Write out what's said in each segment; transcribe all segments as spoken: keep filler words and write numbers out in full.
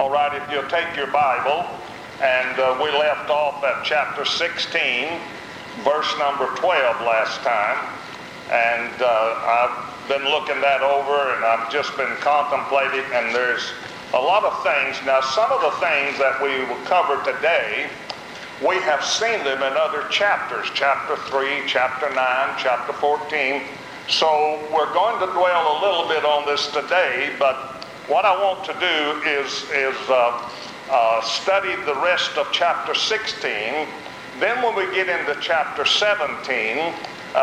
All right, if you'll take your Bible, and uh, we left off at chapter sixteen, verse number twelve last time, and uh, I've been looking that over, and I've just been contemplating, and there's a lot of things. Now, some of the things that we will cover today, we have seen them in other chapters, chapter three, chapter nine, chapter fourteen. So we're going to dwell a little bit on this today, but what I want to do is, is uh, uh, study the rest of chapter sixteen. Then when we get into chapter seventeen, uh,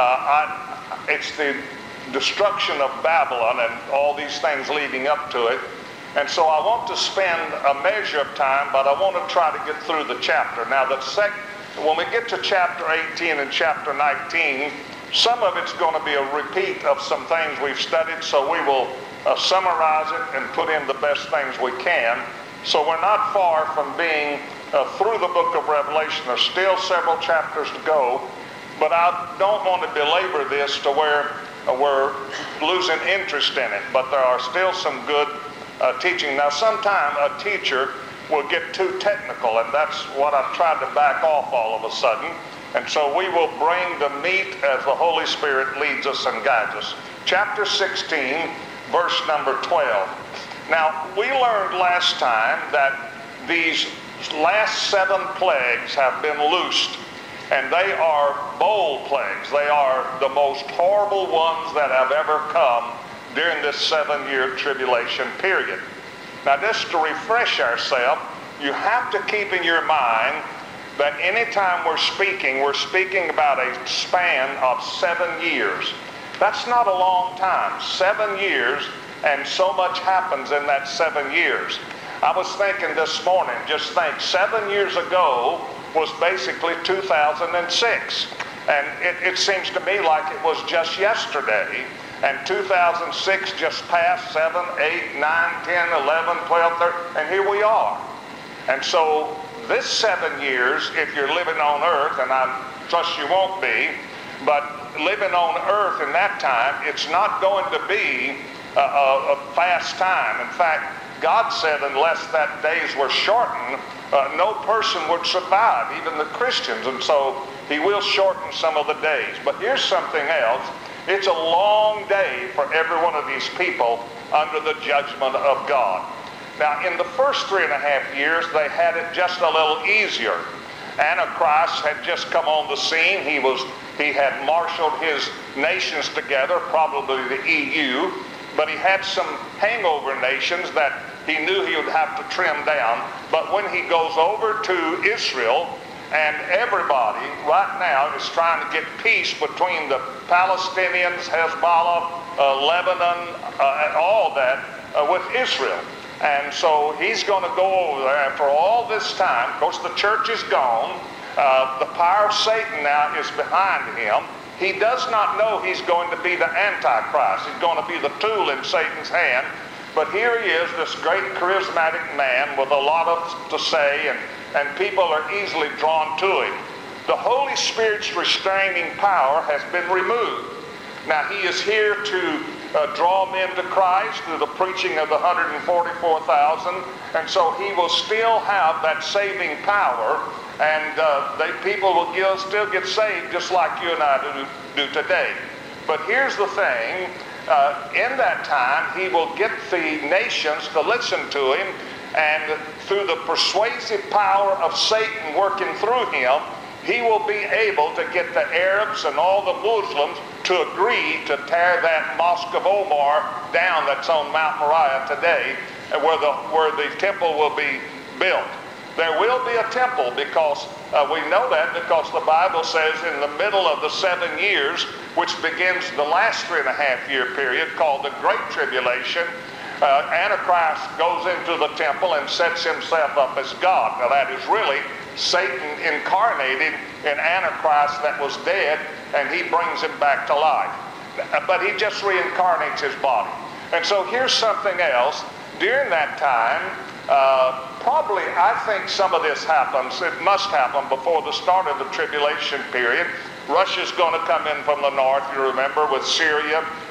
I, it's the destruction of Babylon and all these things leading up to it. And so I want to spend a measure of time, but I want to try to get through the chapter. Now, the sec- when we get to chapter eighteen and chapter nineteen, some of it's going to be a repeat of some things we've studied, so we will uh, summarize it and put in the best things we can. So we're not far from being uh, through the book of Revelation. There's still several chapters to go, but I don't want to belabor this to where uh, we're losing interest in it, but there are still some good Uh, teaching. Now, sometime a teacher will get too technical, and that's what I've tried to back off all of a sudden. And so we will bring the meat as the Holy Spirit leads us and guides us. Chapter sixteen, verse number twelve. Now, we learned last time that these last seven plagues have been loosed, and they are bowl plagues. They are the most horrible ones that have ever come during this seven-year tribulation period. Now, just to refresh ourselves, you have to keep in your mind that anytime we're speaking, we're speaking about a span of seven years. That's not a long time. Seven years, and so much happens in that seven years. I was thinking this morning, just think, seven years ago was basically two thousand six. And it, it seems to me like it was just yesterday. And two thousand six just passed, seven, eight, nine, ten, eleven, twelve, thirteen, and here we are. And so this seven years, if you're living on earth, and I trust you won't be, but living on earth in that time, it's not going to be a, a, a fast time. In fact, God said unless that days were shortened, uh, no person would survive, even the Christians. And so he will shorten some of the days. But here's something else. It's a long day for every one of these people under the judgment of God. Now, in the first three and a half years, they had it just a little easier. Antichrist had just come on the scene. He was he had marshaled his nations together, probably the E U, but he had some hangover nations that he knew he would have to trim down. But when he goes over to Israel, and everybody right now is trying to get peace between the Palestinians, Hezbollah, uh, Lebanon, uh, all that uh, with Israel. And so he's going to go over there. And for all this time, of course, the church is gone. Uh, the power of Satan now is behind him. He does not know he's going to be the Antichrist. He's going to be the tool in Satan's hand. But here he is, this great charismatic man with a lot of to say, and and people are easily drawn to him. The Holy Spirit's restraining power has been removed. Now, he is here to uh, draw men to Christ through the preaching of the one hundred forty-four thousand, and so he will still have that saving power, and uh, they, people will get, still get saved just like you and I do, do today. But here's the thing, uh, in that time, he will get the nations to listen to him, and through the persuasive power of Satan working through him, he will be able to get the Arabs and all the Muslims to agree to tear that Mosque of Omar down that's on Mount Moriah today, where the, where the temple will be built. There will be a temple because uh, we know that because the Bible says in the middle of the seven years, which begins the last three and a half year period called the Great Tribulation, Uh, Antichrist goes into the temple and sets himself up as God. Now that is really Satan incarnated in Antichrist that was dead, and he brings him back to life. But he just reincarnates his body. And so here's something else. During that time, uh, probably I think some of this happens, it must happen before the start of the tribulation period. Russia's going to come in from the north, you remember, with Syria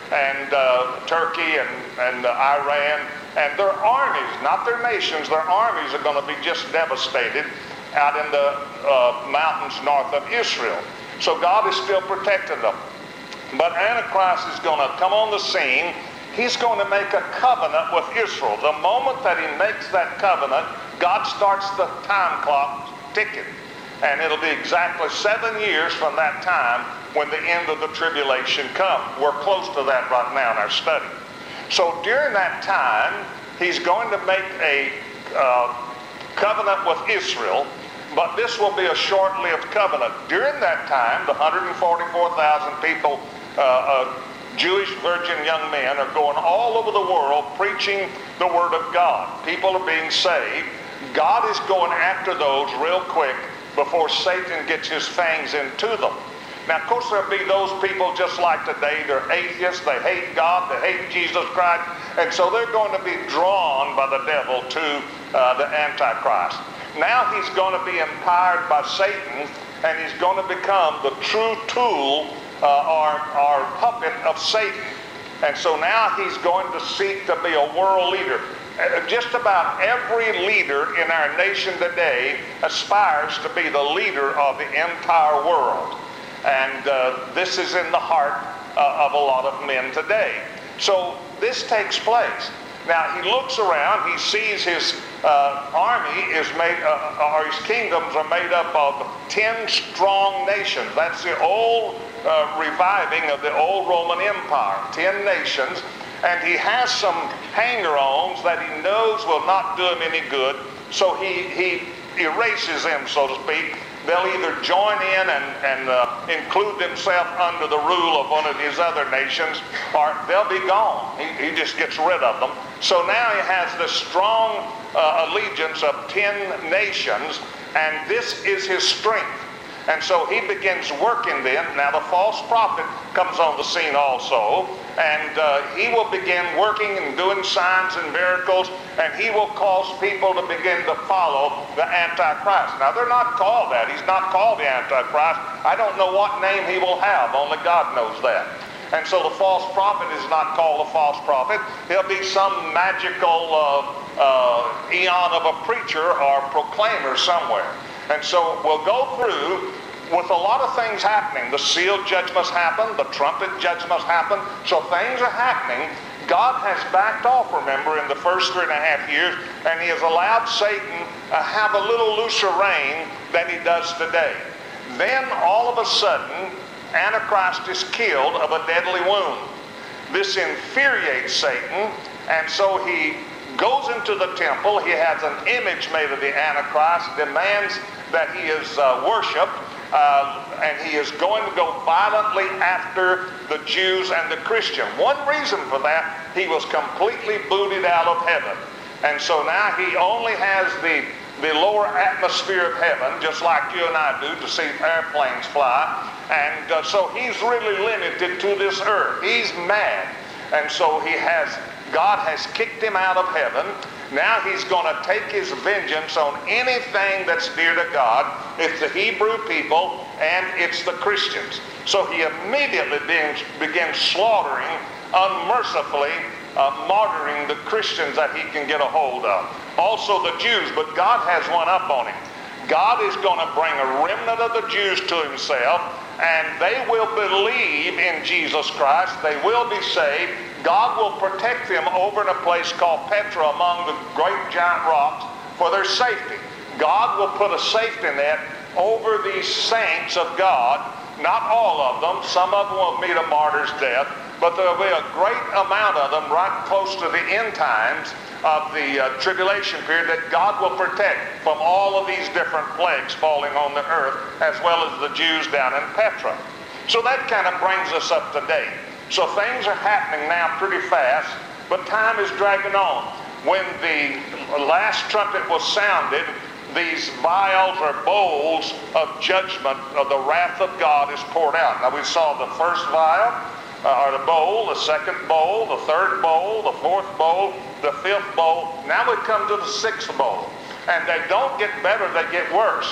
and uh, Turkey and, and uh, Iran, and their armies, not their nations, their armies are going to be just devastated out in the uh, mountains north of Israel. So God is still protecting them. But Antichrist is going to come on the scene. He's going to make a covenant with Israel. The moment that he makes that covenant, God starts the time clock ticking. And it'll be exactly seven years from that time when the end of the tribulation comes. We're close to that right now in our study. So during that time, he's going to make a uh, covenant with Israel, but this will be a short-lived covenant. During that time, the one hundred forty-four thousand people, uh, uh, Jewish virgin young men, are going all over the world preaching the Word of God. People are being saved. God is going after those real quick before Satan gets his fangs into them. Now, of course, there'll be those people just like today. They're atheists. They hate God. They hate Jesus Christ. And so they're going to be drawn by the devil to uh, the Antichrist. Now he's going to be empowered by Satan, and he's going to become the true tool uh, or, or puppet of Satan. And so now he's going to seek to be a world leader. Just about every leader in our nation today aspires to be the leader of the entire world. And uh, this is in the heart uh, of a lot of men today. So this takes place. Now he looks around, he sees his uh, army is made, uh, or his kingdoms are made up of ten strong nations. That's the old uh, reviving of the old Roman Empire, ten nations. And he has some hanger-ons that he knows will not do him any good, so he, he erases them, so to speak. They'll either join in and, and uh, include themselves under the rule of one of his other nations, or they'll be gone. He, he just gets rid of them. So now he has this strong uh, allegiance of ten nations, and this is his strength. And so he begins working then. Now the false prophet comes on the scene also, and uh, he will begin working and doing signs and miracles, and he will cause people to begin to follow the Antichrist. Now they're not called that. He's not called the Antichrist. I don't know what name he will have. Only God knows that. And so the false prophet is not called a false prophet. He'll be some magical uh, uh, eon of a preacher or proclaimer somewhere. And so we'll go through with a lot of things happening. The seal judgments happen, the trumpet judgments happen, so things are happening. God has backed off, remember, in the first three and a half years, and he has allowed Satan to have a little looser reign than he does today. Then all of a sudden, Antichrist is killed of a deadly wound. This infuriates Satan, and so he goes into the temple. He has an image made of the Antichrist, demands that he is uh, worshipped, uh, and he is going to go violently after the Jews and the Christians. One reason for that, he was completely booted out of heaven. And so now he only has the, the lower atmosphere of heaven, just like you and I do, to see airplanes fly. And uh, so he's really limited to this earth. He's mad. And so he has, God has kicked him out of heaven. Now he's going to take his vengeance on anything that's dear to God. It's the Hebrew people and it's the Christians. So he immediately begins, begins slaughtering, unmercifully uh, martyring the Christians that he can get a hold of. Also the Jews, but God has one up on him. God is going to bring a remnant of the Jews to himself, and they will believe in Jesus Christ. They will be saved. God will protect them over in a place called Petra among the great giant rocks for their safety. God will put a safety net over these saints of God. Not all of them. Some of them will meet a martyr's death, but there will be a great amount of them right close to the end times of the uh, tribulation period that God will protect from all of these different plagues falling on the earth, as well as the Jews down in Petra. So that kind of brings us up to date. So things are happening now pretty fast, but time is dragging on. When the last trumpet was sounded, these vials or bowls of judgment of the wrath of God is poured out. Now we saw the first vial, uh, or the bowl, the second bowl, the third bowl, the fourth bowl, the fifth bowl. Now we come to the sixth bowl. And they don't get better, they get worse.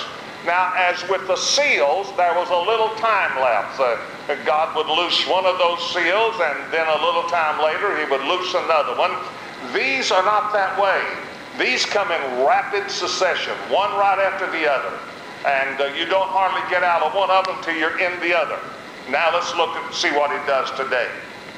Now, as with the seals, there was a little time lapse. Uh, God would loose one of those seals, and then a little time later, he would loose another one. These are not that way. These come in rapid succession, one right after the other. And uh, you don't hardly get out of one of them till you're in the other. Now let's look and see what he does today.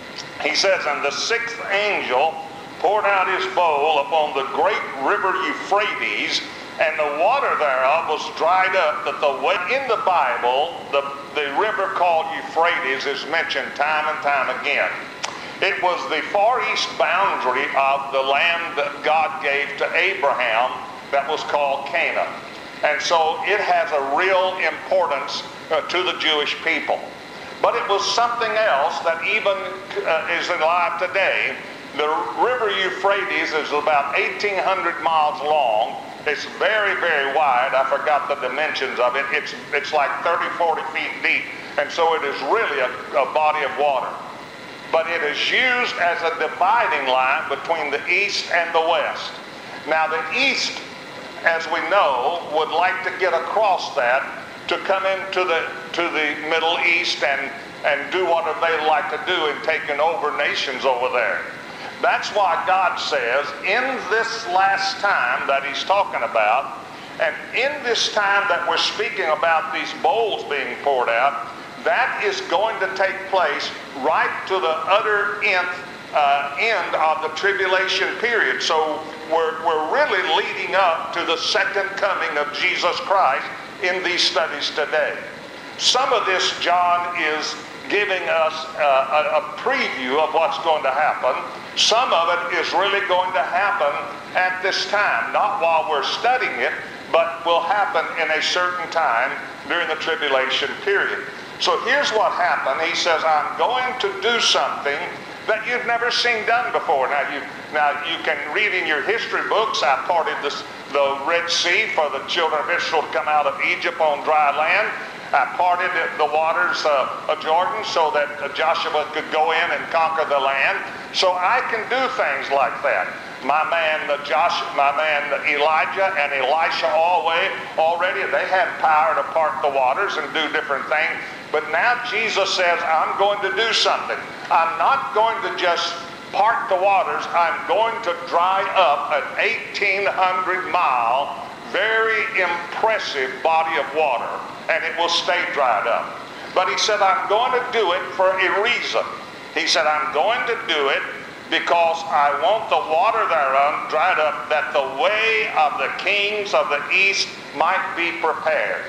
He says, and the sixth angel poured out his bowl upon the great river Euphrates, and the water thereof was dried up, that the way in the Bible, the, the river called Euphrates is mentioned time and time again. It was the far east boundary of the land that God gave to Abraham that was called Canaan. And so it has a real importance uh, to the Jewish people. But it was something else that even uh, is alive today. The river Euphrates is about eighteen hundred miles long. It's very, very wide. I forgot the dimensions of it. It's, it's like thirty, forty feet deep. And so it is really a, a body of water. But it is used as a dividing line between the east and the west. Now the east, as we know, would like to get across that to come into the to the Middle East and, and do whatever they like to do in taking over nations over there. That's why God says, in this last time that he's talking about, and in this time that we're speaking about these bowls being poured out, that is going to take place right to the utter end, uh, end of the tribulation period. So we're, we're really leading up to the second coming of Jesus Christ in these studies today. Some of this, John is giving us uh, a, a preview of what's going to happen. Some of it is really going to happen at this time, not while we're studying it, but will happen in a certain time during the tribulation period. So here's what happened. He says, I'm going to do something that you've never seen done before. Now you, now you can read in your history books, I parted this, the Red Sea for the children of Israel to come out of Egypt on dry land. I parted the waters uh, of Jordan so that uh, Joshua could go in and conquer the land. So I can do things like that. My man uh, Joshua, my man Elijah and Elisha always, already, they had power to part the waters and do different things. But now Jesus says, I'm going to do something. I'm not going to just part the waters. I'm going to dry up an eighteen hundred mile, very impressive body of water, and it will stay dried up. But he said, I'm going to do it for a reason. He said, I'm going to do it because I want the water thereon dried up, that the way of the kings of the east might be prepared.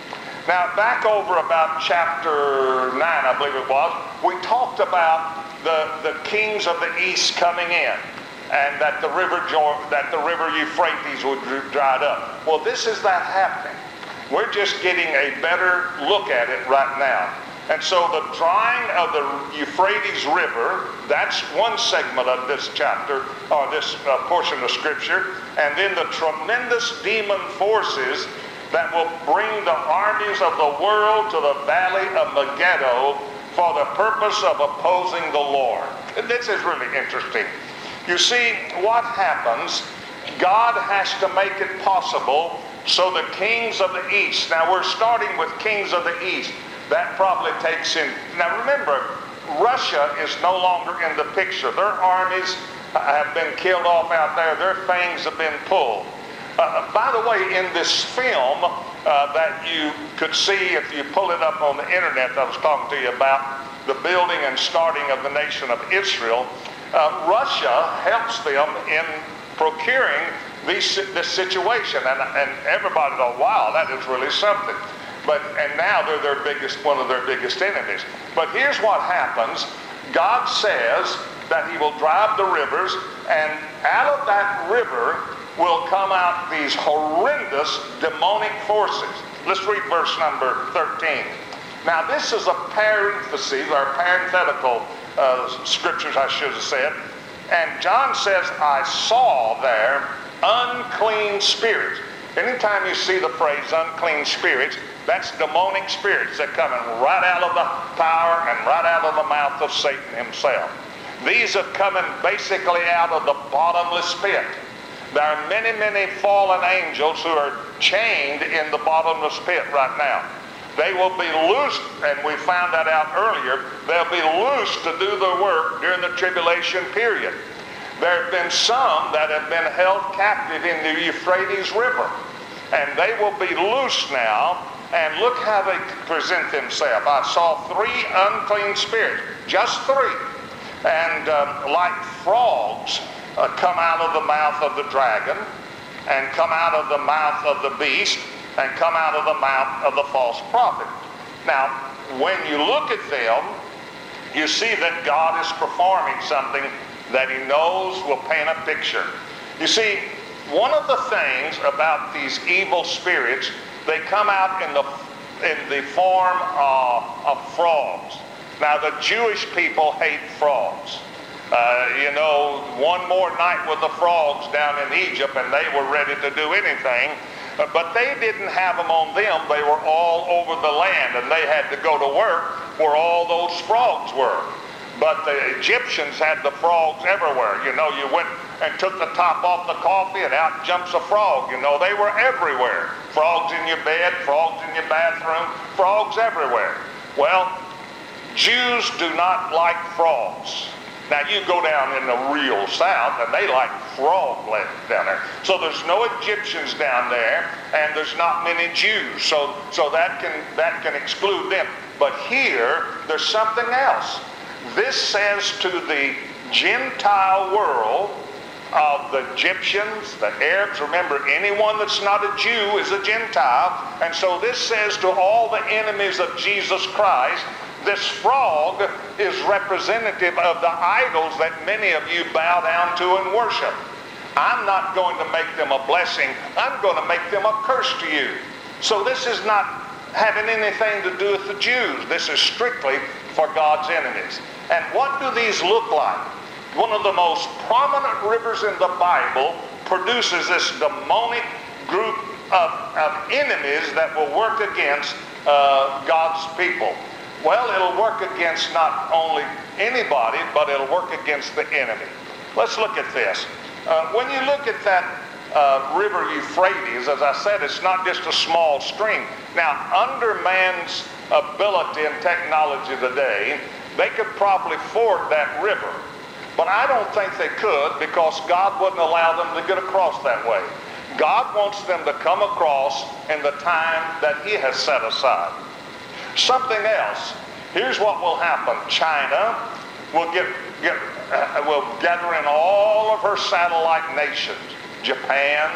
Now, back over about chapter nine, I believe it was, we talked about the, the kings of the east coming in, and that the river that the river Euphrates would dried up. Well, this is that happening. We're just getting a better look at it right now. And so the drying of the Euphrates River, that's one segment of this chapter, or this uh, portion of Scripture. And then the tremendous demon forces that will bring the armies of the world to the valley of Megiddo for the purpose of opposing the Lord. And this is really interesting. You see, what happens, God has to make it possible so the kings of the east, now we're starting with kings of the east, that probably takes in, now remember, Russia is no longer in the picture. Their armies have been killed off out there. Their fangs have been pulled. Uh, by the way, in this film uh, that you could see if you pull it up on the internet that I was talking to you about, the building and starting of the nation of Israel, uh, Russia helps them in procuring these, this situation. And, and everybody thought, wow, that is really something. But, and now they're their biggest, one of their biggest enemies. But here's what happens. God says that he will drive the rivers, and out of that river will come out these horrendous demonic forces. Let's read verse number thirteen. Now this is a parenthesis, or parenthetical uh, scriptures I should have said. And John says, I saw there unclean spirits. Anytime you see the phrase unclean spirits, that's demonic spirits that come right out of the power and right out of the mouth of Satan himself. These are coming basically out of the bottomless pit. There are many, many fallen angels who are chained in the bottomless pit right now. They will be loosed, and we found that out earlier, they'll be loosed to do their work during the tribulation period. There have been some that have been held captive in the Euphrates River, and they will be loosed now, and look how they present themselves. I saw three unclean spirits, just three, and um, like frogs uh, come out of the mouth of the dragon, and come out of the mouth of the beast, and come out of the mouth of the false prophet. Now, when you look at them, you see that God is performing something that he knows will paint a picture. You see, one of the things about these evil spirits, they come out in the in the form of, of frogs. Now, the Jewish people hate frogs. Uh, you know, one more night with the frogs down in Egypt and they were ready to do anything. Uh, but they didn't have them on them. They were all over the land, and they had to go to work where all those frogs were. But the Egyptians had the frogs everywhere. You know, you went and took the top off the coffee and out jumps a frog. You know, they were everywhere. Frogs in your bed, frogs in your bathroom, frogs everywhere. Well, Jews do not like frogs. Now, you go down in the real south, and they like frog land down there. So there's no Egyptians down there, and there's not many Jews. So, so that can that can exclude them. But here, there's something else. This says to the Gentile world of the Egyptians, the Arabs. Remember, anyone that's not a Jew is a Gentile. And so this says to all the enemies of Jesus Christ, this frog is representative of the idols that many of you bow down to and worship. I'm not going to make them a blessing. I'm going to make them a curse to you. So this is not having anything to do with the Jews. This is strictly for God's enemies. And what do these look like? One of the most prominent rivers in the Bible produces this demonic group of, of enemies that will work against uh, God's people. Well, it'll work against not only anybody, but it'll work against the enemy. Let's look at this. Uh, when you look at that uh, river Euphrates, as I said, it's not just a small stream. Now, under man's ability and technology today, they could probably ford that river. But I don't think they could, because God wouldn't allow them to get across that way. God wants them to come across in the time that he has set aside. Something else. Here's what will happen. China will get, get uh, will gather in all of her satellite nations. Japan,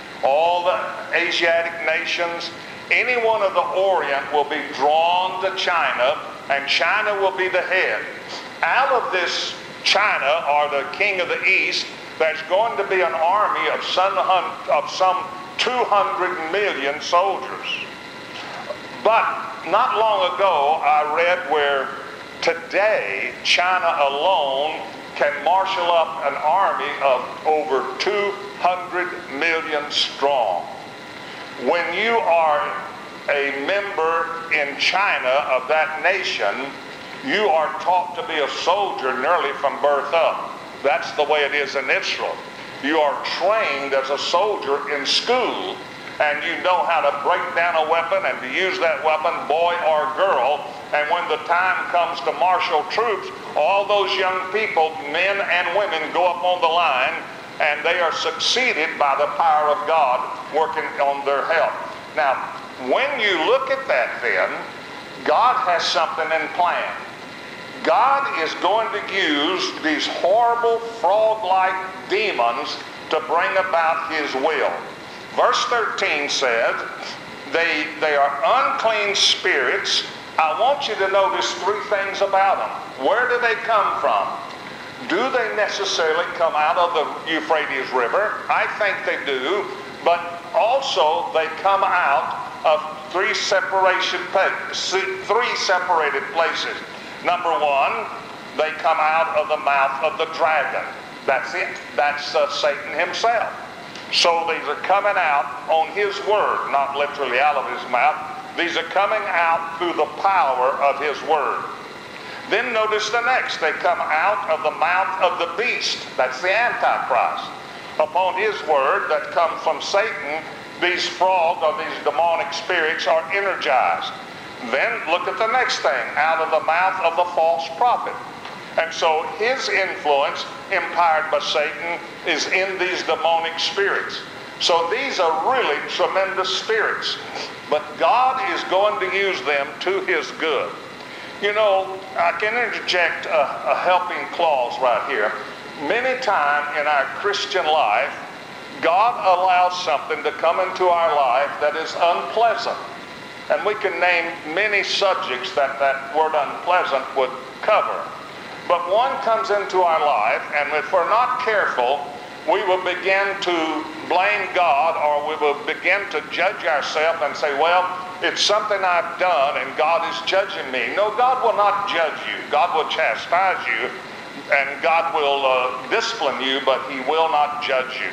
all the Asiatic nations. Anyone of the Orient will be drawn to China, and China will be the head. Out of this China, or the king of the East, there's going to be an army of some, of some two hundred million soldiers. But not long ago, I read where today China alone can marshal up an army of over two hundred million strong. When you are a member in China of that nation, you are taught to be a soldier nearly from birth up. That's the way it is in Israel. You are trained as a soldier in school, and you know how to break down a weapon and to use that weapon, boy or girl. And when the time comes to marshal troops, all those young people, men and women, go up on the line, and they are succeeded by the power of God working on their help. Now, when you look at that then, God has something in plan. God is going to use these horrible frog-like demons to bring about his will. Verse thirteen said, they, they are unclean spirits. I want you to notice three things about them. Where do they come from? Do they necessarily come out of the Euphrates River? I think they do. But also they come out of three separation three separated places. Number one, they come out of the mouth of the dragon. That's it. That's uh, Satan himself. So these are coming out on his word, not literally out of his mouth. These are coming out through the power of his word. Then notice the next. They come out of the mouth of the beast. That's the Antichrist. upon his word that come from Satan, these frog or these demonic spirits are energized. Then look at the next thing, out of the mouth of the false prophet. And so his influence, empowered by Satan, is in these demonic spirits. So these are really tremendous spirits. But God is going to use them to his good. You know, I can interject a, a helping clause right here. Many times in our Christian life, God allows something to come into our life that is unpleasant. And we can name many subjects that that word unpleasant would cover. But one comes into our life, and if we're not careful, we will begin to blame God, or we will begin to judge ourselves and say, well, it's something I've done and God is judging me. No, God will not judge you. God will chastise you, and God will uh, discipline you, but he will not judge you.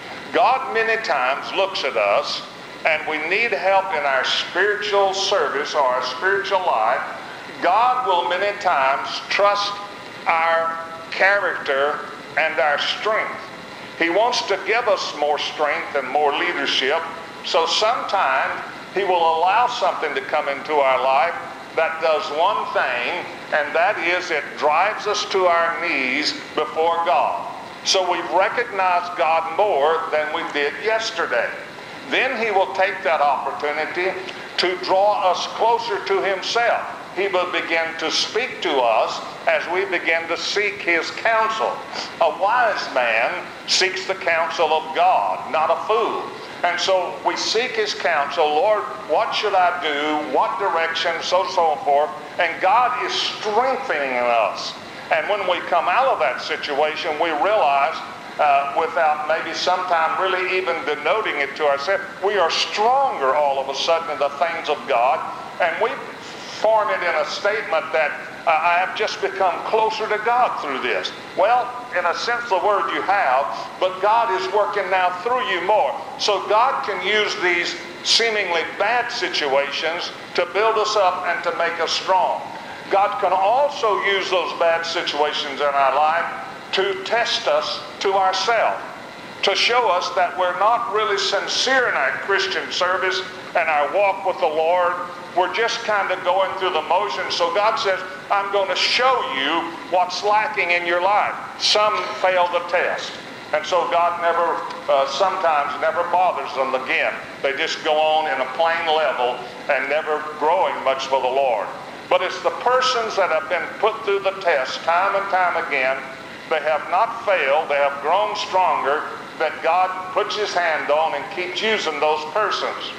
God many times looks at us, and we need help in our spiritual service or our spiritual life. God will many times trust our character and our strength. He wants to give us more strength and more leadership. So sometimes he will allow something to come into our life that does one thing, and that is it drives us to our knees before God. So we've recognized God more than we did yesterday. Then he will take that opportunity to draw us closer to himself. He will begin to speak to us as we begin to seek his counsel. A wise man seeks the counsel of God, not a fool. And so we seek his counsel. Lord, what should I do? What direction? So, so forth. And God is strengthening us. And when we come out of that situation, we realize, uh, without maybe sometime really even denoting it to ourselves, we are stronger all of a sudden in the things of God. And we form it in a statement that uh, I have just become closer to God through this. Well, in a sense the word you have, but God is working now through you more. So God can use these seemingly bad situations to build us up and to make us strong. God can also use those bad situations in our life to test us to ourselves, to show us that we're not really sincere in our Christian service and our walk with the Lord. We're just kind of going through the motions. So God says, I'm going to show you what's lacking in your life. Some fail the test. And so God never, uh, sometimes never bothers them again. They just go on in a plain level and never growing much for the Lord. But it's the persons that have been put through the test time and time again. They have not failed. They have grown stronger, that God puts his hand on and keeps using those persons.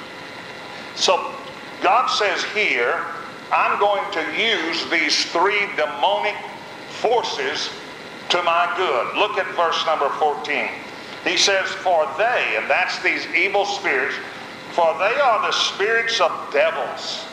So God says here, I'm going to use these three demonic forces to my good. Look at verse number fourteen. He says, for they, and that's these evil spirits, for they are the spirits of devils,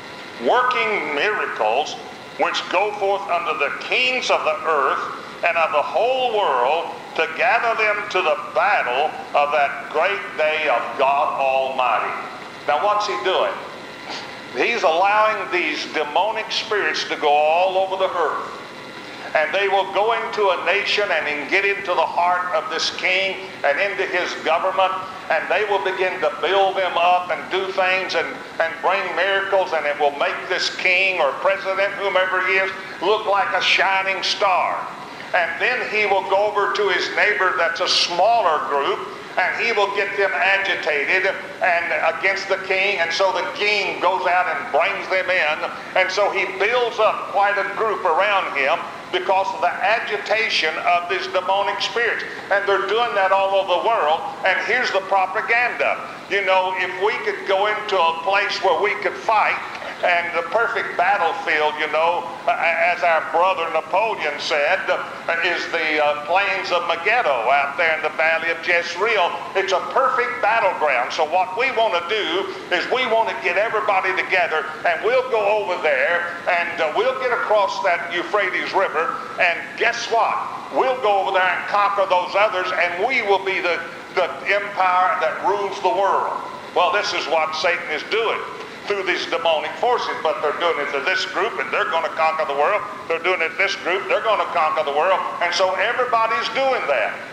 working miracles, which go forth unto the kings of the earth and of the whole world, to gather them to the battle of that great day of God Almighty. Now what's he doing? He's allowing these demonic spirits to go all over the earth. And they will go into a nation and get into the heart of this king and into his government, and they will begin to build them up and do things and, and bring miracles, and it will make this king or president, whomever he is, look like a shining star. And then he will go over to his neighbor that's a smaller group, and he will get them agitated and against the king, and so the king goes out and brings them in, and so he builds up quite a group around him because of the agitation of these demonic spirits. And they're doing that all over the world. And here's the propaganda. You know, if we could go into a place where we could fight, and the perfect battlefield, you know, as our brother Napoleon said, is the uh, plains of Megiddo out there in the valley of Jezreel. It's a perfect battleground. So what we want to do is we want to get everybody together, and we'll go over there, and uh, we'll get across that Euphrates River, and guess what? We'll go over there and conquer those others, and we will be the, the empire that rules the world. Well, this is what Satan is doing through these demonic forces, but they're doing it to this group, and they're going to conquer the world. They're doing it to this group, they're going to conquer the world. And so everybody's doing that.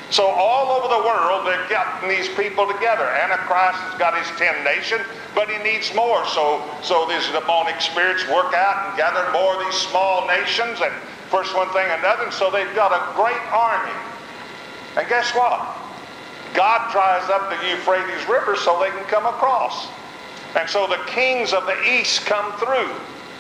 So all over the world, they've gotten these people together. Antichrist has got his ten nations, but he needs more. So, so these demonic spirits work out and gather more of these small nations, and first one thing another, and so they've got a great army. And guess what? God dries up the Euphrates River so they can come across. And so the kings of the east come through.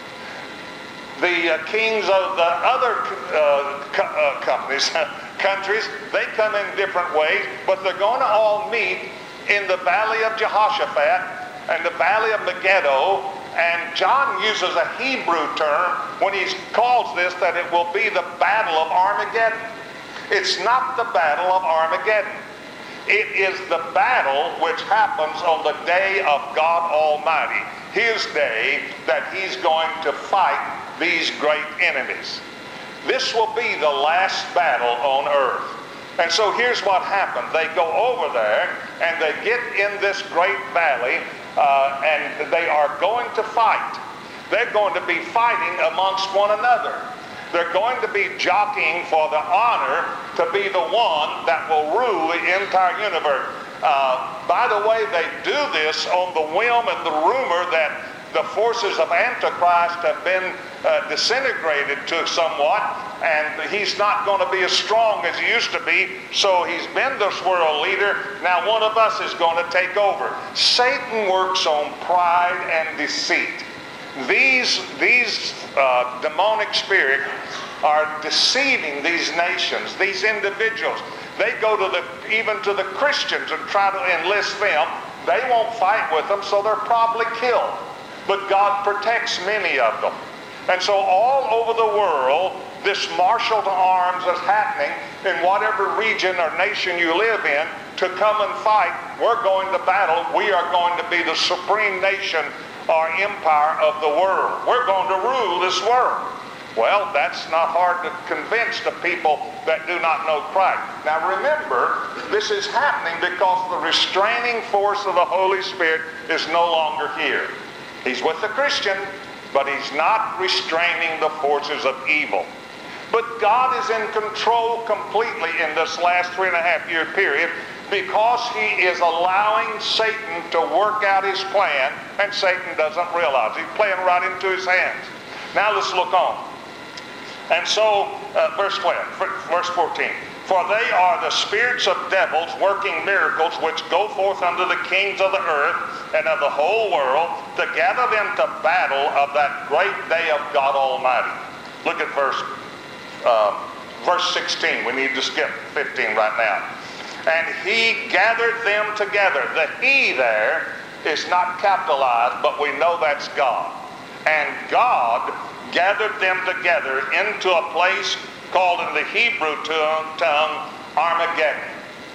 The uh, kings of the other uh, co uh, companies, countries, they come in different ways, but they're going to all meet in the valley of Jehoshaphat and the valley of Megiddo. And John uses a Hebrew term when he calls this that it will be the battle of Armageddon. It's not the battle of Armageddon. It is the battle which happens on the day of God Almighty, his day that he's going to fight these great enemies. This will be the last battle on earth. And so here's what happened. They go over there and they get in this great valley uh, and they are going to fight. They're going to be fighting amongst one another. They're going to be jockeying for the honor to be the one that will rule the entire universe. Uh, by the way, they do this on the whim and the rumor that the forces of Antichrist have been uh, disintegrated to somewhat, and he's not going to be as strong as he used to be, so he's been this world leader. Now one of us is going to take over. Satan works on pride and deceit. These, these uh, demonic spirits are deceiving these nations, these individuals. They go to the, even to the Christians and try to enlist them. They won't fight with them, so they're probably killed. But God protects many of them. And so all over the world, this martial to arms is happening in whatever region or nation you live in to come and fight. We're going to battle. We are going to be the supreme nation or empire of the world. We're going to rule this world. Well, that's not hard to convince the people that do not know Christ. Now remember, this is happening because the restraining force of the Holy Spirit is no longer here. He's with the Christian, but he's not restraining the forces of evil. But God is in control completely in this last three and a half year period because he is allowing Satan to work out his plan, and Satan doesn't realize. He's playing right into his hands. Now let's look on. And so, uh, verse twelve, verse fourteen. For they are the spirits of devils working miracles which go forth unto the kings of the earth and of the whole world to gather them to battle of that great day of God Almighty. Look at verse, uh, verse sixteen. We need to skip fifteen right now. And he gathered them together. The he there is not capitalized, but we know that's God. And God gathered them together into a place called in the Hebrew tongue Armageddon,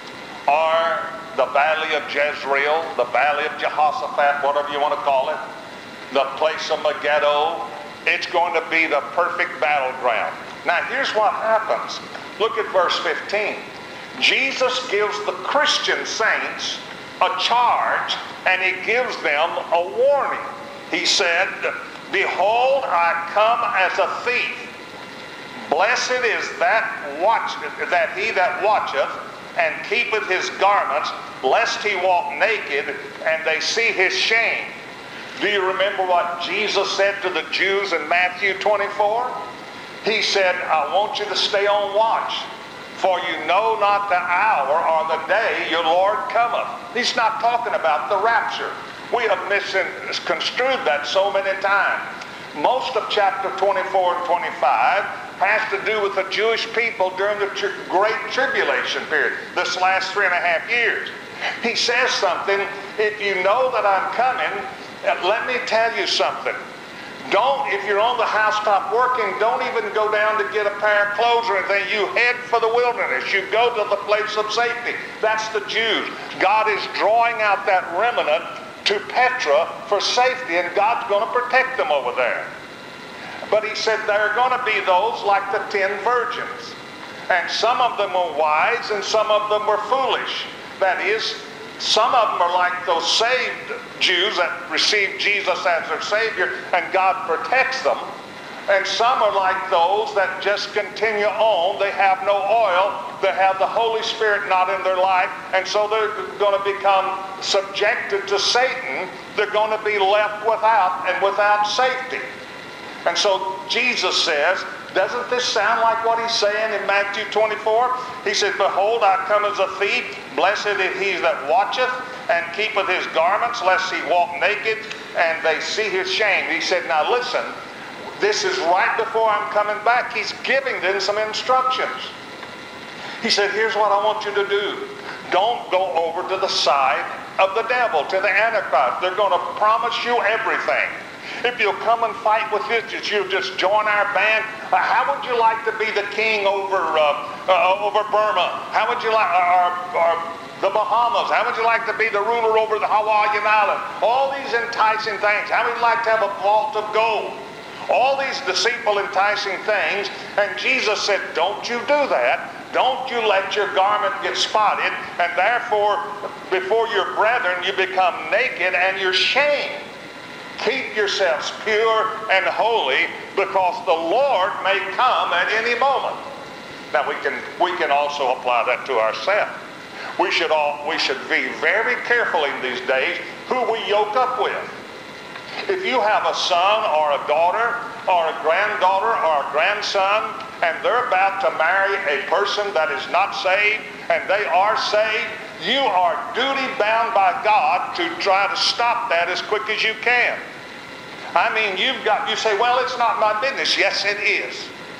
or the valley of Jezreel, the valley of Jehoshaphat, whatever you want to call it, the place of Megiddo. It's going to be the perfect battleground. Now here's what happens. Look at verse fifteen. Jesus gives the Christian saints a charge, and he gives them a warning. He said, behold, I come as a thief. Blessed is that watch, that he that watcheth and keepeth his garments, lest he walk naked and they see his shame. Do you remember what Jesus said to the Jews in Matthew twenty-four? He said, I want you to stay on watch, for you know not the hour or the day your Lord cometh. He's not talking about the rapture. We have misconstrued that so many times. Most of chapter twenty-four and twenty-five has to do with the Jewish people during the tri Great Tribulation period, this last three and a half years. He says something, if you know that I'm coming, let me tell you something. Don't, if you're on the housetop working, don't even go down to get a pair of clothes or anything. You head for the wilderness. You go to the place of safety. That's the Jews. God is drawing out that remnant to Petra for safety, and God's going to protect them over there. But he said there are going to be those like the ten virgins. And some of them were wise and some of them were foolish. That is, some of them are like those saved Jews that received Jesus as their Savior and God protects them. And some are like those that just continue on. They have no oil. They have the Holy Spirit not in their life. And so they're going to become subjected to Satan. They're going to be left without and without safety. And so Jesus says, doesn't this sound like what he's saying in Matthew twenty-four? He said, behold, I come as a thief. Blessed is he that watcheth and keepeth his garments, lest he walk naked and they see his shame. He said, now listen, this is right before I'm coming back. He's giving them some instructions. He said, here's what I want you to do. Don't go over to the side of the devil, to the Antichrist. They're going to promise you everything. If you'll come and fight with this, if you'll just join our band, uh, how would you like to be the king over uh, uh, over Burma? How would you like, or, or the Bahamas? How would you like to be the ruler over the Hawaiian Island? All these enticing things. How would you like to have a vault of gold? All these deceitful, enticing things. And Jesus said, don't you do that. Don't you let your garment get spotted. And therefore, before your brethren, you become naked and you're shamed. Keep yourselves pure and holy, because the Lord may come at any moment. Now we can we can also apply that to ourselves. We should all we should be very careful in these days who we yoke up with. If you have a son or a daughter or a granddaughter or a grandson, and they're about to marry a person that is not saved, and they are saved, you are duty bound by God to try to stop that as quick as you can. I mean, you've got, you say, well, it's not my business. Yes, it is.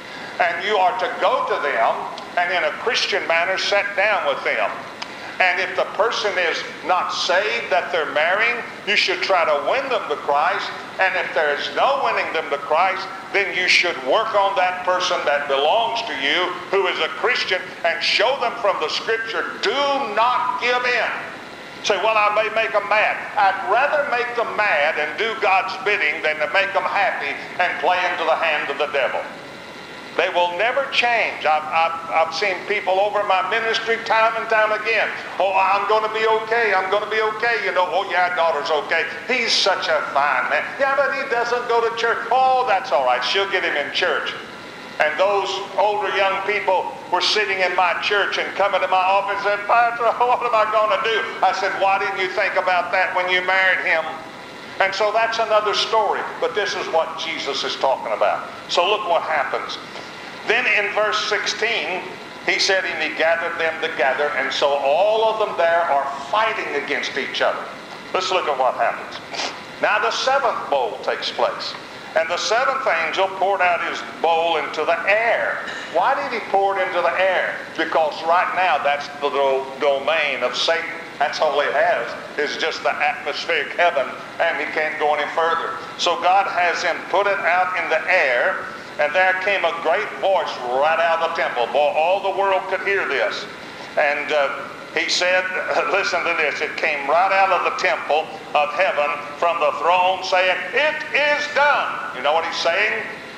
And you are to go to them and in a Christian manner sit down with them. And if the person is not saved that they're marrying, you should try to win them to Christ. And if there is no winning them to Christ, then you should work on that person that belongs to you, who is a Christian, and show them from the Scripture, do not give in. Say, well, I may make them mad. I'd rather make them mad and do God's bidding than to make them happy and play into the hand of the devil. They will never change. I've, I've, I've seen people over my ministry time and time again. Oh, I'm going to be okay. I'm going to be okay. You know, oh, yeah, daughter's okay. He's such a fine man. Yeah, but he doesn't go to church. Oh, that's all right. She'll get him in church. And those older young people were sitting in my church and coming to my office and said, Pastor, what am I going to do? I said, why didn't you think about that when you married him? And so that's another story. But this is what Jesus is talking about. So look what happens. Then in verse sixteen, he said, and he gathered them together. And so all of them there are fighting against each other. Let's look at what happens. Now the seventh bowl takes place. And the seventh angel poured out his bowl into the air. Why did he pour it into the air? Because right now that's the do- domain of Satan. That's all he has, is just the atmospheric heaven, and he can't go any further. So God has him put it out in the air, and there came a great voice right out of the temple. Boy, all the world could hear this. And uh, he said, listen to this, it came right out of the temple of heaven from the throne saying, it is done. You know what he's saying?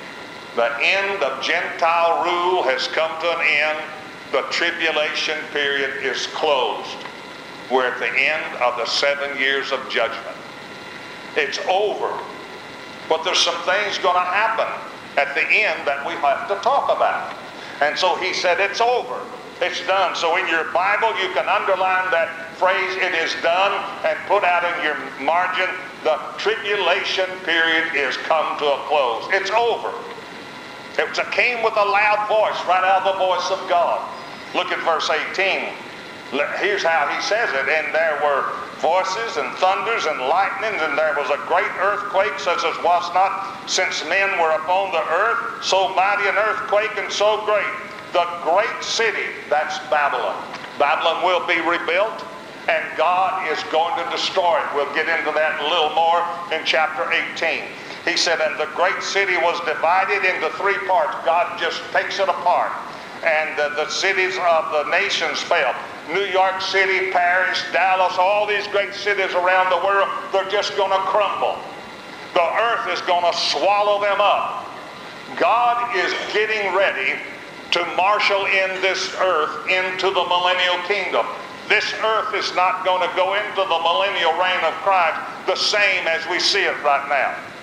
The end of Gentile rule has come to an end. The tribulation period is closed. We're at the end of the seven years of judgment. It's over. But there's some things going to happen at the end that we have to talk about. And so he said, it's over. It's done. So in your Bible, you can underline that phrase, it is done, and put out in your margin, the tribulation period is come to a close. It's over. It came with a loud voice, right out of the voice of God. Look at verse eighteen. Here's how he says it. And there were voices and thunders and lightnings, and there was a great earthquake, such as was not since men were upon the earth, so mighty an earthquake and so great. The great city, that's Babylon. Babylon will be rebuilt, and God is going to destroy it. We'll get into that a little more in chapter eighteen. He said, and the great city was divided into three parts. God just takes it apart. And uh, the cities of the nations fell. New York City, Paris, Dallas, all these great cities around the world, they're just going to crumble. The earth is going to swallow them up. God is getting ready to marshal in this earth into the millennial kingdom. This earth is not going to go into the millennial reign of Christ the same as we see it right now.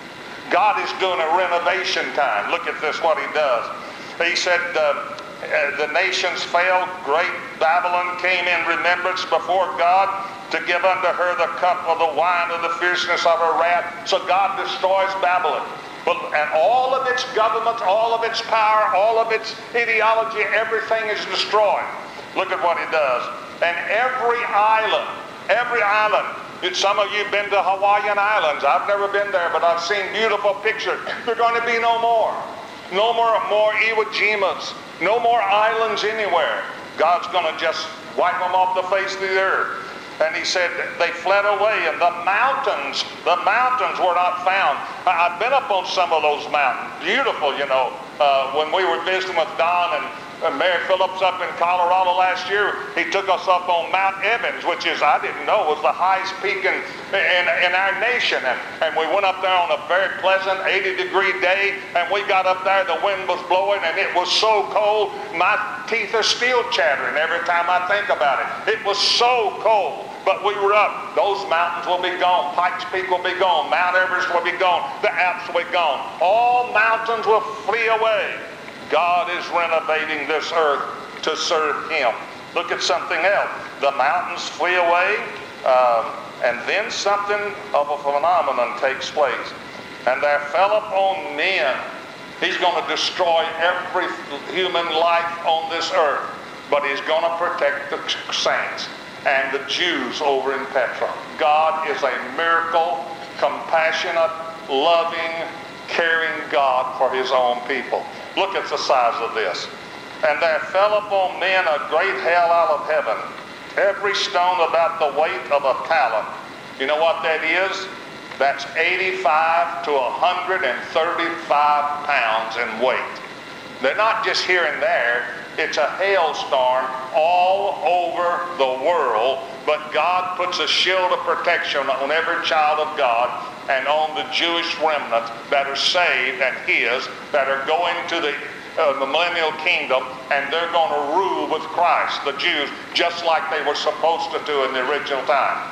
God is doing a renovation time. Look at this, what he does. He said, uh, uh, the nations failed. Great Babylon came in remembrance before God to give unto her the cup of the wine of the fierceness of her wrath. So God destroys Babylon. But, and all of its governments, all of its power, all of its ideology, everything is destroyed. Look at what he does. And every island, every island, some of you have been to Hawaiian Islands. I've never been there, but I've seen beautiful pictures. There are going to be no more. No more, more Iwo Jimas. No more islands anywhere. God's going to just wipe them off the face of the earth. And he said they fled away, and the mountains, the mountains were not found. I've been up on some of those mountains. Beautiful, you know. Uh, when we were visiting with Don and And Mayor Phillips up in Colorado last year, he took us up on Mount Evans, which is, I didn't know, was the highest peak in, in, in our nation. And, and we went up there on a very pleasant eighty degree day, and we got up there, the wind was blowing, and it was so cold, my teeth are still chattering every time I think about it. It was so cold. But we were up. Those mountains will be gone. Pikes Peak will be gone. Mount Everest will be gone. The Alps will be gone. All mountains will flee away. God is renovating this earth to serve him. Look at something else. The mountains flee away, um, and then something of a phenomenon takes place. And there fell upon men. He's going to destroy every human life on this earth, but he's going to protect the saints and the Jews over in Petra. God is a miracle, compassionate, loving, caring God for his own people. Look at the size of this. And there fell upon men a great hail out of heaven, every stone about the weight of a talent. You know what that is? That's eighty-five to one hundred thirty-five pounds in weight. They're not just here and there. It's a hailstorm all over the world, but God puts a shield of protection on every child of God and on the Jewish remnant that are saved and his, that are going to the, uh, the millennial kingdom, and they're going to rule with Christ, the Jews, just like they were supposed to do in the original time.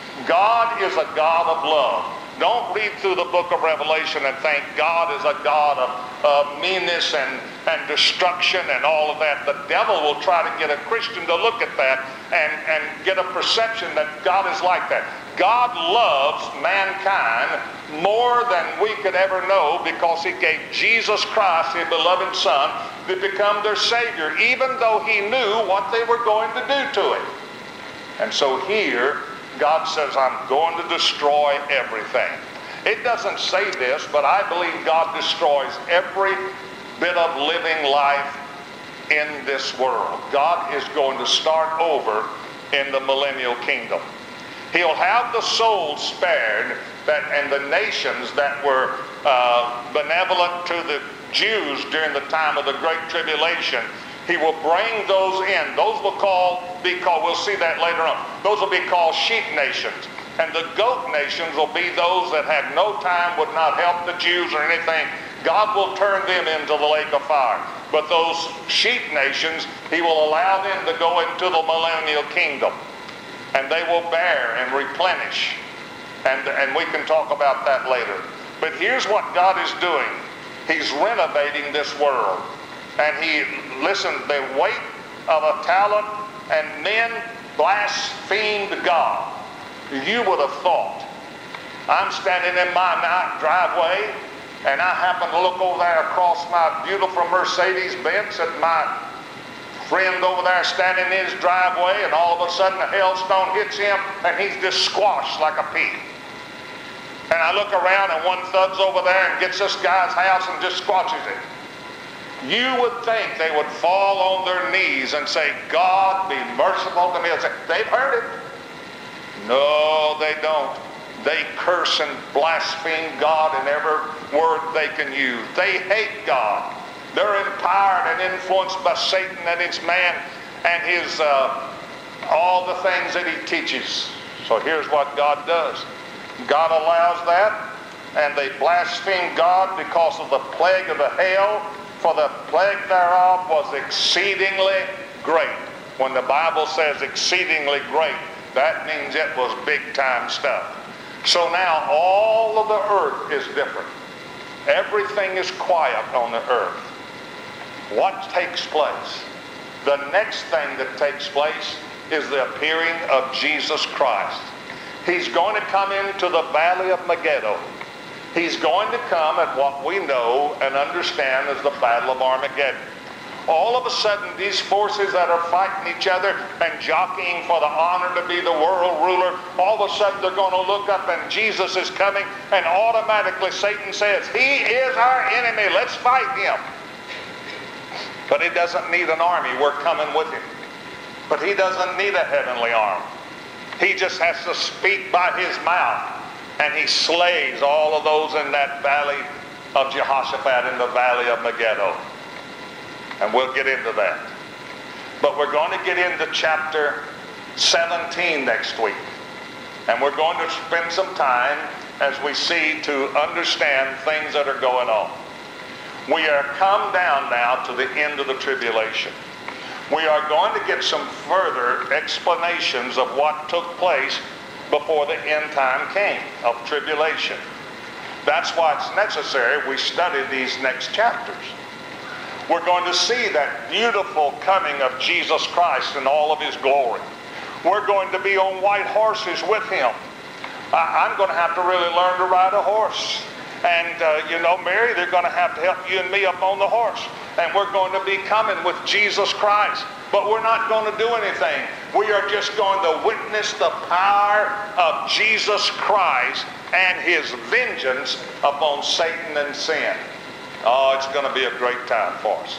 God is a God of love. Don't read through the book of Revelation and think God is a God of uh, meanness and, and destruction and all of that. The devil will try to get a Christian to look at that and, and get a perception that God is like that. God loves mankind more than we could ever know, because he gave Jesus Christ, his beloved Son, to become their Savior, even though he knew what they were going to do to him. And so here, God says, I'm going to destroy everything. It doesn't say this, but I believe God destroys every bit of living life in this world. God is going to start over in the millennial kingdom. He'll have the souls spared, that, and the nations that were uh, benevolent to the Jews during the time of the Great Tribulation. He will bring those in. Those will call, be called, we'll see that later on. Those will be called sheep nations. And the goat nations will be those that had no time, would not help the Jews or anything. God will turn them into the lake of fire. But those sheep nations, he will allow them to go into the millennial kingdom. And they will bear and replenish. And, and we can talk about that later. But here's what God is doing. He's renovating this world. And he, listen, the weight of a talent, and men blasphemed God. You would have thought. I'm standing in my night driveway, and I happen to look over there across my beautiful Mercedes-Benz at my friend over there standing in his driveway, and all of a sudden a hailstone hits him, and he's just squashed like a pea. And I look around, and one thud's over there and gets this guy's house and just squashes it. You would think they would fall on their knees and say, God, be merciful to me. They've heard it. No, they don't. They curse and blaspheme God in every word they can use. They hate God. They're empowered and influenced by Satan and his man and his uh, all the things that he teaches. So here's what God does. God allows that, and they blaspheme God because of the plague of the hail. For the plague thereof was exceedingly great. When the Bible says exceedingly great, that means it was big time stuff. So now all of the earth is different. Everything is quiet on the earth. What takes place? The next thing that takes place is the appearing of Jesus Christ. He's going to come into the valley of Megiddo. He's going to come at what we know and understand as the Battle of Armageddon. All of a sudden, these forces that are fighting each other and jockeying for the honor to be the world ruler, all of a sudden they're going to look up and Jesus is coming, and automatically Satan says, he is our enemy, let's fight him. But he doesn't need an army, we're coming with him. But he doesn't need a heavenly army. He just has to speak by his mouth, and he slays all of those in that valley of Jehoshaphat, in the valley of Megiddo. And we'll get into that. But we're going to get into chapter seventeen next week. And we're going to spend some time as we see to understand things that are going on. We are come down now to the end of the tribulation. We are going to get some further explanations of what took place before the end time came of tribulation. That's why it's necessary we study these next chapters. We're going to see that beautiful coming of Jesus Christ in all of his glory. We're going to be on white horses with him. I'm going to have to really learn to ride a horse. And, uh, you know, Mary, they're going to have to help you and me up on the horse. And we're going to be coming with Jesus Christ. But we're not going to do anything. We are just going to witness the power of Jesus Christ and his vengeance upon Satan and sin. Oh, it's going to be a great time for us.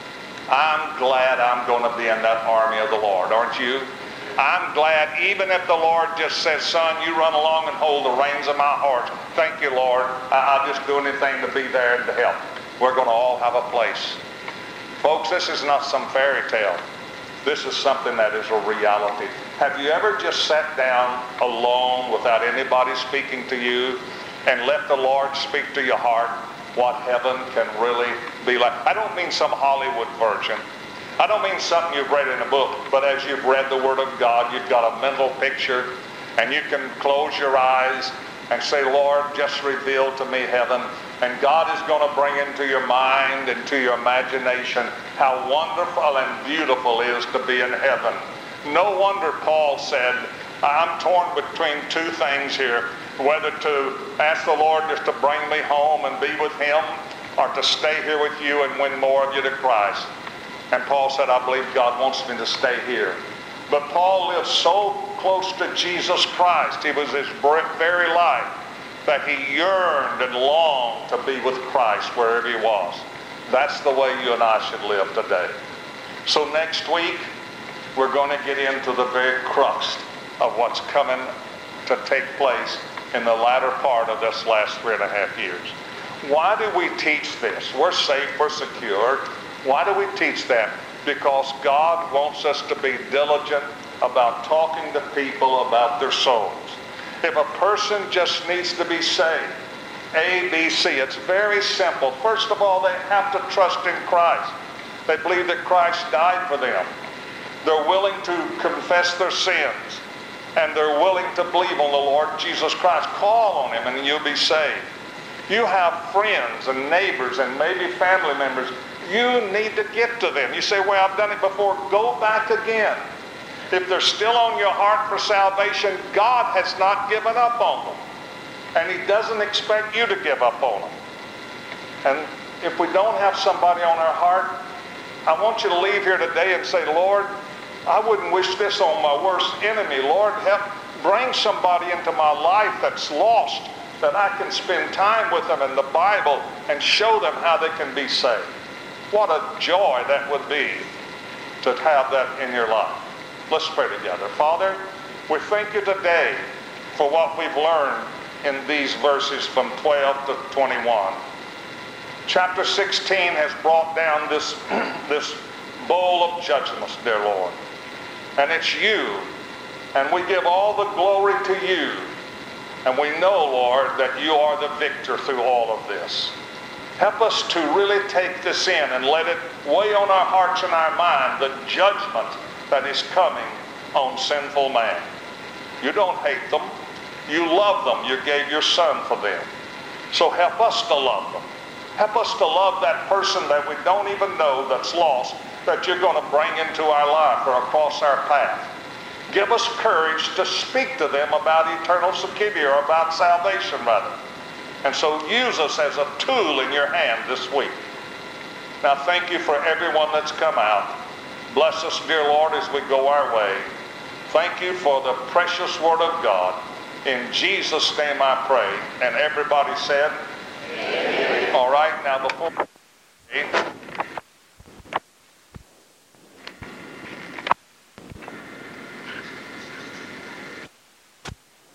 I'm glad I'm going to be in that army of the Lord, aren't you? I'm glad even if the Lord just says, son, you run along and hold the reins of my horse. Thank you, Lord. I'll just do anything to be there and to help. We're going to all have a place. Folks, this is not some fairy tale. This is something that is a reality. Have you ever just sat down alone without anybody speaking to you and let the Lord speak to your heart? What heaven can really be like. I don't mean some Hollywood version. I don't mean something you've read in a book, but as you've read the Word of God, you've got a mental picture, and you can close your eyes and say, Lord, just reveal to me heaven. And God is going to bring into your mind, into your imagination, how wonderful and beautiful it is to be in heaven. No wonder Paul said, I'm torn between two things here. Whether to ask the Lord just to bring me home and be with him, or to stay here with you and win more of you to Christ. And Paul said, I believe God wants me to stay here. But Paul lived so close to Jesus Christ, he was his very life, that he yearned and longed to be with Christ wherever he was. That's the way you and I should live today. So next week, we're going to get into the very crux of what's coming to take place in the latter part of this last three and a half years. Why do we teach this? We're safe, we're secure. Why do we teach that? Because God wants us to be diligent about talking to people about their souls. If a person just needs to be saved, A, B, C, it's very simple. First of all, they have to trust in Christ. They believe that Christ died for them. They're willing to confess their sins. And they're willing to believe on the Lord Jesus Christ. Call on him and you'll be saved. You have friends and neighbors and maybe family members. You need to get to them. You say, well, I've done it before. Go back again. If they're still on your heart for salvation, God has not given up on them. And he doesn't expect you to give up on them. And if we don't have somebody on our heart, I want you to leave here today and say, Lord, I wouldn't wish this on my worst enemy. Lord, help bring somebody into my life that's lost, that I can spend time with them in the Bible and show them how they can be saved. What a joy that would be to have that in your life. Let's pray together. Father, we thank you today for what we've learned in these verses from twelve to twenty-one. Chapter sixteen has brought down this, this bowl of judgments, dear Lord. And it's you. And we give all the glory to you. And we know, Lord, that you are the victor through all of this. Help us to really take this in and let it weigh on our hearts and our mind the judgment that is coming on sinful man. You don't hate them. You love them. You gave your son for them. So help us to love them. Help us to love that person that we don't even know that's lost, that you're going to bring into our life or across our path. Give us courage to speak to them about eternal security, or about salvation rather. And so use us as a tool in your hand this week. Now thank you for everyone that's come out. Bless us, dear Lord, as we go our way. Thank you for the precious word of God. In Jesus' name I pray. And everybody said, amen. All right, now before...